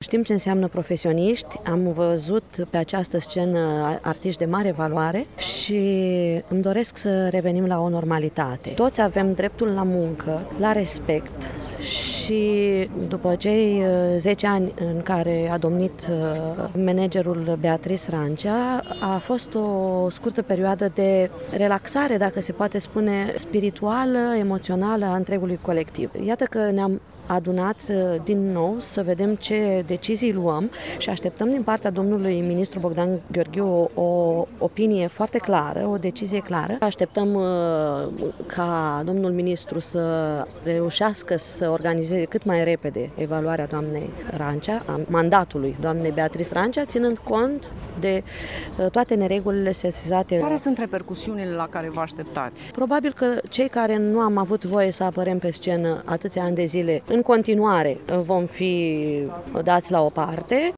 știm ce înseamnă profesioniști, am văzut pe această scenă artiști de mare valoare și îmi doresc să revenim la o normalitate. Toți avem dreptul la muncă, la respect și după cei 10 ani în care a domnit managerul Beatrice Rancea, a fost o scurtă perioadă de relaxare, dacă se poate spune, spirituală, emoțională a întregului colectiv. Iată că ne-am adunat din nou să vedem ce decizii luăm și așteptăm din partea domnului ministru Bogdan Gheorghiu o opinie foarte clară, o decizie clară. Așteptăm ca domnul ministru să reușească să organizeze cât mai repede evaluarea doamnei Rancea, a mandatului doamnei Beatrice Rancea, ținând cont de toate neregulile sesizate. Care sunt repercusiunile la care vă așteptați? Probabil că cei care nu am avut voie să apărăm pe scenă atâția ani de zile, în continuare vom fi dați la o parte.